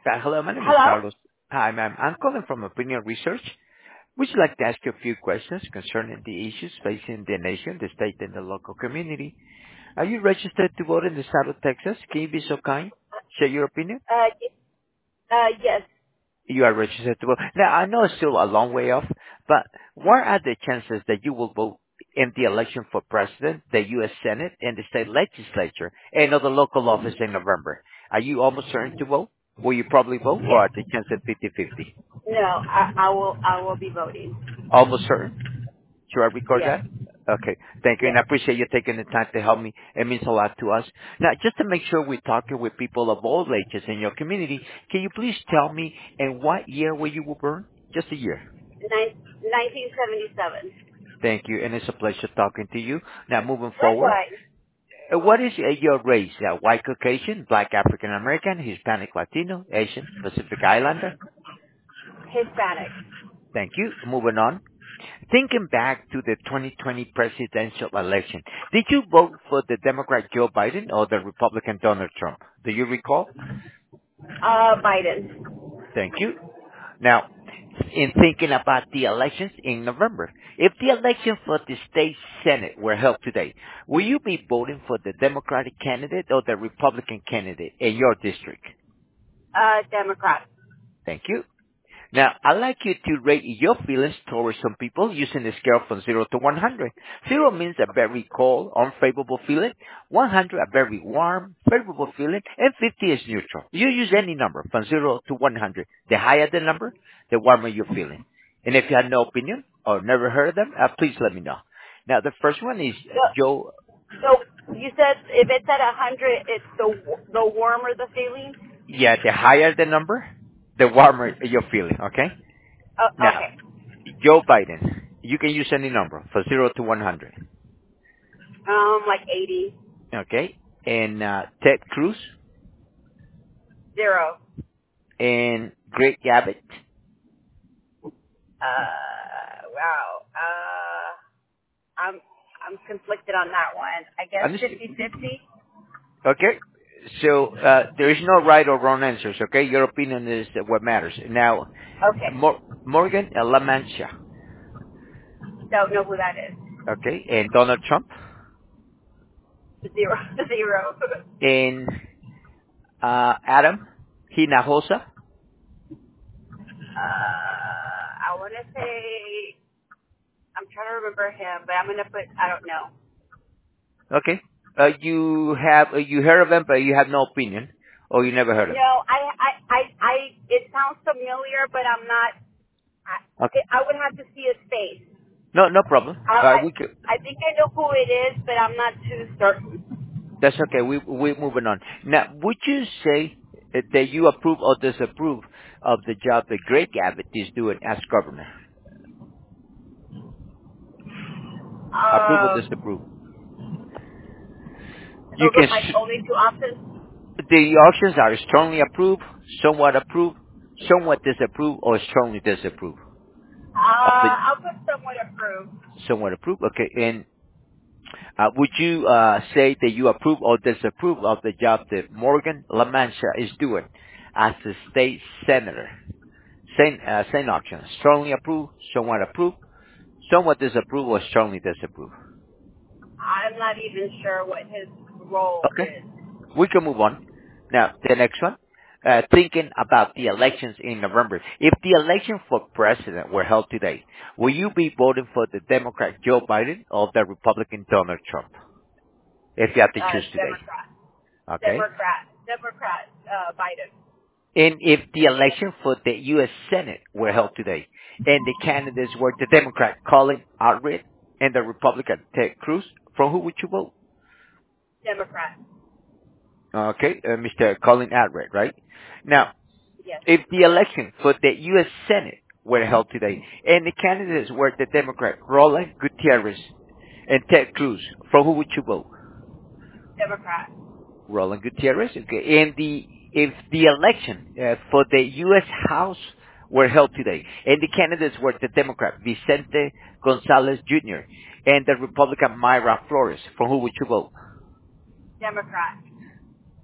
Hello, my name is Hello? Carlos. Hi, ma'am. I'm calling from Opinion Research. Would you like to ask you a few questions concerning the issues facing the nation, the state, and the local community? Are you registered to vote in the state of Texas? Can you be so kind? Share your opinion? Yes. You are registered to vote. Now, I know it's still a long way off, but what are the chances that you will vote in the election for president, the U.S. Senate, and the state legislature, and other local office in November? Are you almost certain to vote? Will you probably vote, or Yes. are the chances 50-50? No, I will be voting. Almost certain? Should I record Yes. that? Okay. Thank you. And Yes. I appreciate you taking the time to help me. It means a lot to us. Now, just to make sure we're talking with people of all ages in your community, can you please tell me in what year were you were born? Just a year. 1977. Thank you. And it's a pleasure talking to you. Now, moving forward, Likewise. what is your race? White Caucasian, Black African American, Hispanic Latino, Asian, Pacific Islander? Hispanic. Thank you. Moving on. Thinking back to the 2020 presidential election, did you vote for the Democrat Joe Biden or the Republican Donald Trump? Do you recall? Biden. Thank you. Now, in thinking about the elections in November, if the election for the state Senate were held today, will you be voting for the Democratic candidate or the Republican candidate in your district? Democrat. Thank you. Now, I'd like you to rate your feelings towards some people using a scale from 0 to 100. 0 means a very cold, unfavorable feeling. 100, a very warm, favorable feeling. And 50 is neutral. You use any number from 0 to 100. The higher the number, the warmer you're feeling. And if you have no opinion or never heard of them, please let me know. Now, the first one is So, Joe. so you said if it's at 100, it's the warmer the feeling? Yeah, the higher the number, the warmer you're feeling, okay? Oh, Now, okay. Joe Biden. You can use any number from 0 to 100. Like 80. Okay. And Ted Cruz 0. and Greg Abbott. Wow. I'm I'm conflicted on that one. I guess Understood. 50-50. Okay. So there is no right or wrong answers. Okay. Your opinion is what matters. Now, Okay. Morgan La Mancha. Don't know who that is. Okay. And Donald Trump. 0. 0. And Adam Hinojosa. I want to say, I'm trying to remember him, but I'm going to put, I don't know. Okay. You heard of him, but you have no opinion, or you never heard of him. No, it sounds familiar, but I'm not, Okay. I would have to see his face. No problem. We could. I think I know who it is, but I'm not too certain. That's okay. We're moving on. Now, would you say that you approve or disapprove of the job that Greg Abbott is doing as governor? Approve or disapprove? You Those are can. my only two options. The options are strongly approve, somewhat approve, somewhat disapprove, or strongly disapprove of the I'll put somewhat approved. somewhat approve. Okay. And would you say that you approve or disapprove of the job that Morgan La Mancha is doing as a state senator? Same option. Strongly approve, somewhat approve, somewhat disapprove, or strongly disapprove. I'm not even sure what his role Okay. is. We can move on. Now, the next one. Thinking about the elections in November. If the election for president were held today, will you be voting for the Democrat Joe Biden or the Republican Donald Trump? If you have to choose today. Democrat. Okay. Democrat, Biden. And if the election for the U.S. Senate were held today, and the candidates were the Democrat Colin Allred and the Republican Ted Cruz, from who would you vote? Democrat. Okay, Mr. Colin Allred, right? Now, Yes. if the election for the U.S. Senate were held today, and the candidates were the Democrat Roland Gutierrez and Ted Cruz, from who would you vote? Democrat. Roland Gutierrez. Okay. And if the election for the U.S. House were held today, and the candidates were the Democrat Vicente Gonzalez Jr. and the Republican Mayra Flores, for who would you vote? Democrat.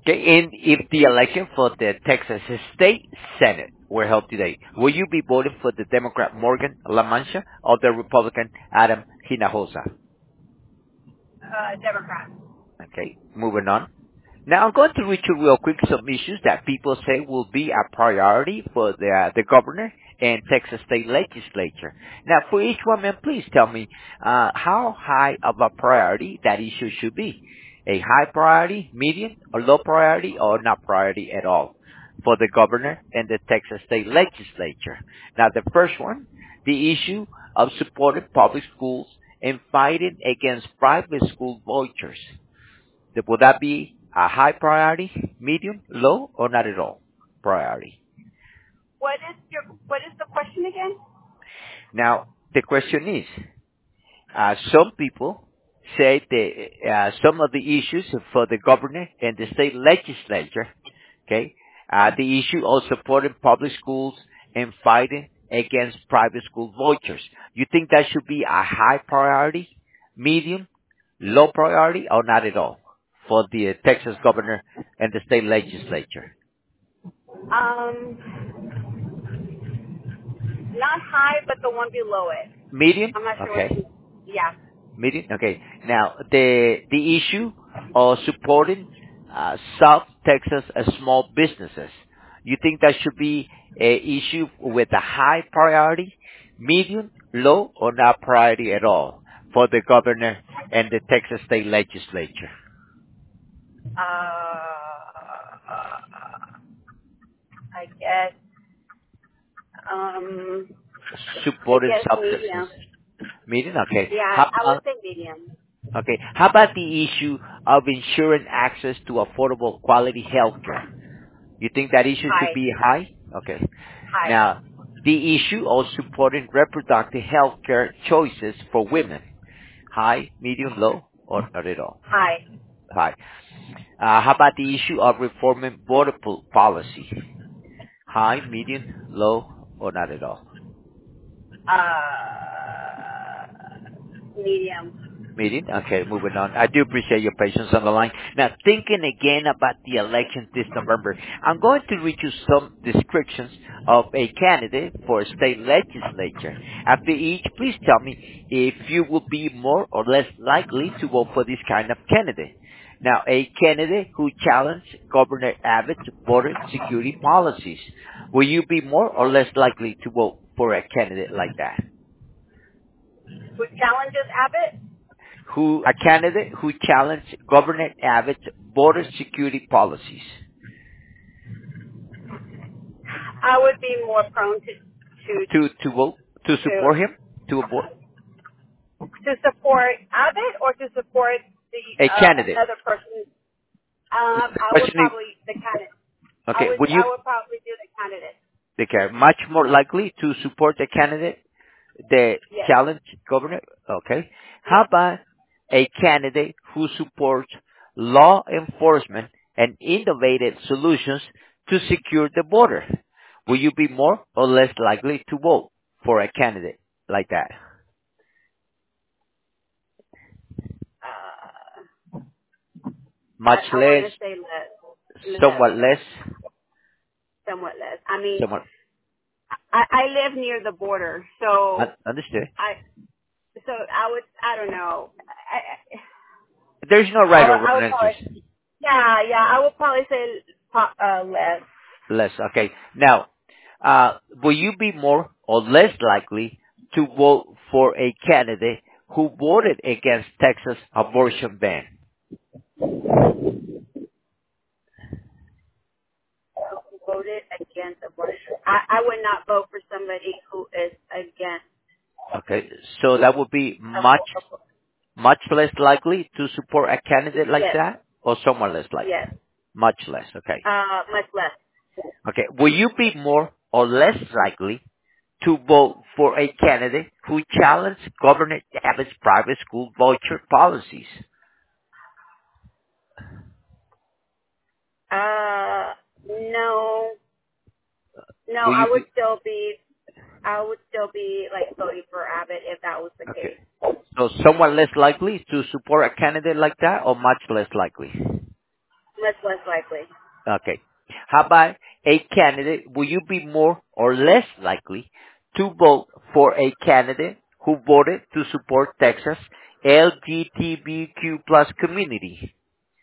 Okay, and if the election for the Texas State Senate were held today, will you be voting for the Democrat Morgan La Mancha or the Republican Adam Hinojosa? Democrat. Okay, moving on. Now I'm going to read you real quick some issues that people say will be a priority for the governor and Texas state legislature. Now for each one, man, please tell me how high of a priority that issue should be. A high priority, medium, or low priority, or not priority at all for the governor and the Texas state legislature. Now the first one, the issue of supporting public schools and fighting against private school vouchers. Would that be a high priority, medium, low, or not at all priority? What is the question again? Now, the question is, some people say that some of the issues for the governor and the state legislature, okay, the issue of supporting public schools and fighting against private school vouchers. You think that should be a high priority, medium, low priority, or not at all for the Texas governor and the state legislature? Not high, but the one below it. Medium? I'm not sure Okay. what. Yeah. Medium? Okay. Now, the issue of supporting South Texas small businesses, you think that should be a issue with a high priority, medium, low, or not priority at all for the governor and the Texas state legislature? I guess. I Supporting guess South Texas. medium. Medium? Okay. Yeah, How I would about, say medium. okay. How about the issue of ensuring access to affordable quality health care? You think that issue should High. be high? Okay. High. Now, the issue of supporting reproductive health care choices for women. High, medium, low, or not at all? High. High. How about the issue of reforming border policy? High, medium, low, or not at all? Medium. Meeting. Okay, moving on. I do appreciate your patience on the line. Now, thinking again about the election this November, I'm going to read you some descriptions of a candidate for a state legislature. After each, please tell me if you will be more or less likely to vote for this kind of candidate. Now, a candidate who challenged Governor Abbott's border security policies. Will you be more or less likely to vote for a candidate like that? Who challenges Abbott? A candidate who challenged Governor Abbott's border security policies. I would be more prone To vote, to support him, to vote to support Abbott or to support the a candidate. another person. The I would question is, probably the candidate. okay, I would probably do the candidate. okay, much more likely to support the candidate, the Yes. challenge governor? Okay. How Yes. about a candidate who supports law enforcement and innovative solutions to secure the border? Will you be more or less likely to vote for a candidate like that? Much I want less, to say less. Less. somewhat less, Somewhat less. I mean, somewhat I live near the border, so understood. I don't know. There's no right or I wrong would answers. probably, yeah, I would probably say less. Less, okay. Now, will you be more or less likely to vote for a candidate who voted against Texas abortion ban? Who voted against abortion? I would not vote for somebody who is against Okay, so that would be much less likely to support a candidate like yes, that, or somewhat less likely? yes, Much less, okay. much less. Okay, will you be more or less likely to vote for a candidate who challenged Governor Abbott's private school voucher policies? No, Will you be, I would still be like voting for Abbott if that was the okay. case. So somewhat less likely to support a candidate like that, or much less likely? Much less likely. Okay. How about a candidate? Will you be more or less likely to vote for a candidate who voted to support Texas LGBTQ plus community?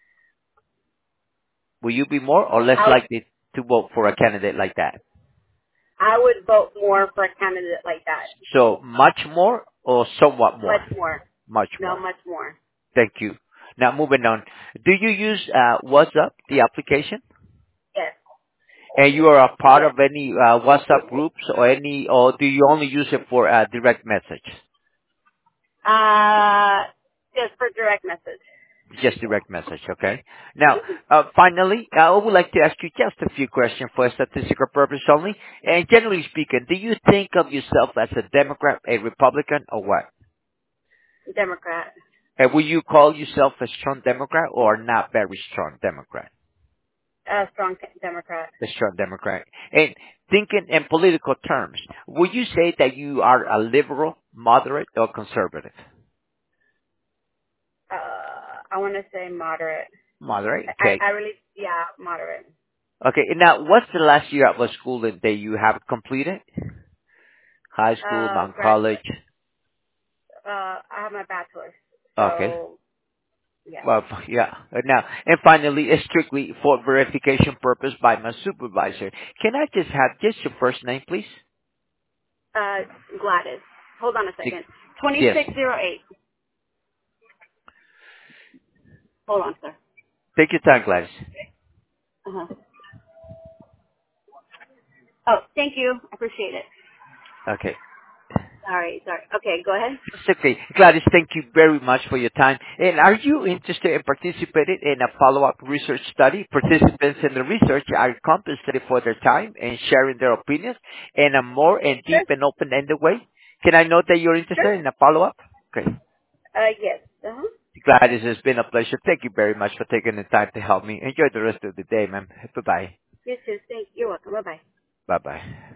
Will you be more or less I likely to vote for a candidate like that? I would vote more for a candidate like that. So much more or somewhat more? Much more. Much No, more. much more. Thank you. Now moving on. Do you use WhatsApp, the application? Yes. And you are a part Yes. of any WhatsApp groups or do you only use it for direct message? Just for direct message. Just direct message, okay? Now, finally, I would like to ask you just a few questions for statistical purpose only. And generally speaking, do you think of yourself as a Democrat, a Republican, or what? Democrat. And will you call yourself a strong Democrat or not very strong Democrat? Strong Democrat. A strong Democrat. And thinking in political terms, would you say that you are a liberal, moderate, or conservative? I want to say moderate. Moderate, okay. I really, yeah, moderate. Okay, and now what's the last year of school that you have completed? High school, Mount Graduate. College? I have my bachelor's. Okay. So, yeah. Well, yeah. Now, and finally, strictly for verification purpose by my supervisor, can I just have just your first name, please? Gladys. Hold on a second. Yes. 2608. Hold on, sir. Take your time, Gladys. Uh-huh. Oh, thank you. I appreciate it. Okay. Sorry. Okay, go ahead. It's okay. Gladys, thank you very much for your time. And are you interested in participating in a follow-up research study? Participants in the research are compensated for their time and sharing their opinions in a more and Sure. deep and open-ended way. Can I note that you're Sure. interested in a follow-up? Okay. Yes. Uh-huh. Gladys, it's been a pleasure. Thank you very much for taking the time to help me. Enjoy the rest of the day, ma'am. Bye-bye. You too. Thank you. You're welcome. Bye-bye. Bye-bye.